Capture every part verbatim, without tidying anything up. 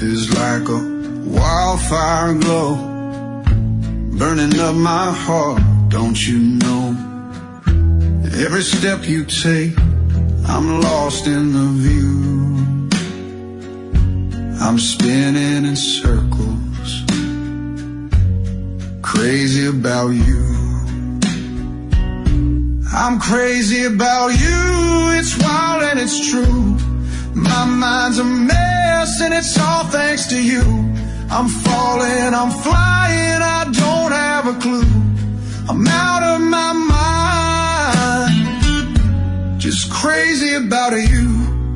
is like a wildfire glow, burning up my heart, don't you know? Every step you take, I'm lost in the view. I'm spinning in circles, crazy about you. I'm crazy about you, it's wild and it's true. My mind's a mess and it's all thanks to you. I'm falling, I'm flying, I don't have a clue. I'm out of my mind, just crazy about you.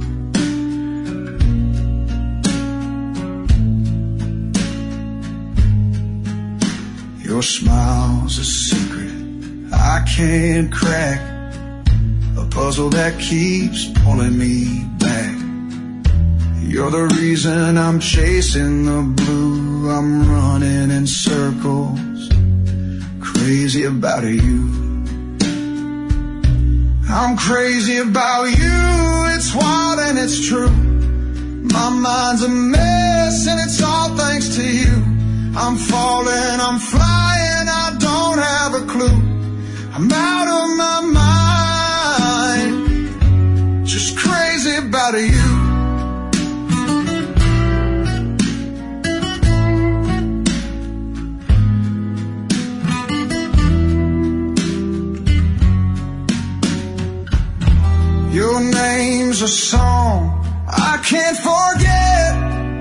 Your smile's a secret I can't crack, a puzzle that keeps pulling me back. You're the reason I'm chasing the blue. I'm running in circles, crazy about you. I'm crazy about you, it's wild and it's true. My mind's a mess and it's all thanks to you. I'm falling, I'm flying, I don't have a clue. I'm out of my mind, just crazy about you. Your name's a song I can't forget,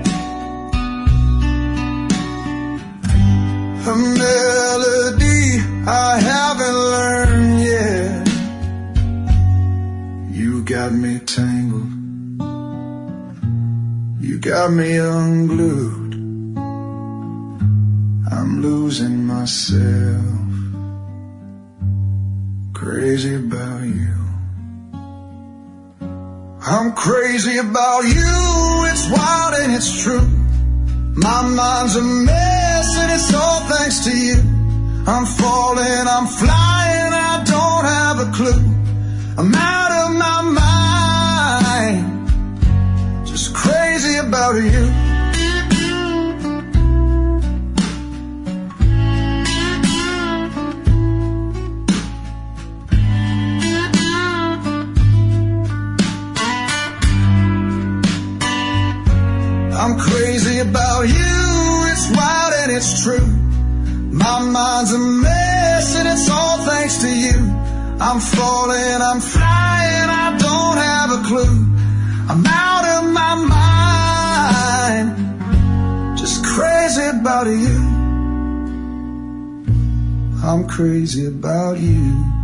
a melody I haven't learned yet. You got me tangled, you got me unglued. I'm losing myself, crazy about you. I'm crazy about you, it's wild and it's true. My mind's a mess and it's all thanks to you. I'm falling, I'm flying, I don't have a clue. I'm out of my mind, just crazy about you. I'm crazy about you, it's wild and it's true. My mind's a mess and it's all thanks to you. I'm falling, I'm flying, I don't have a clue. I'm out of my mind, just crazy about you. I'm crazy about you.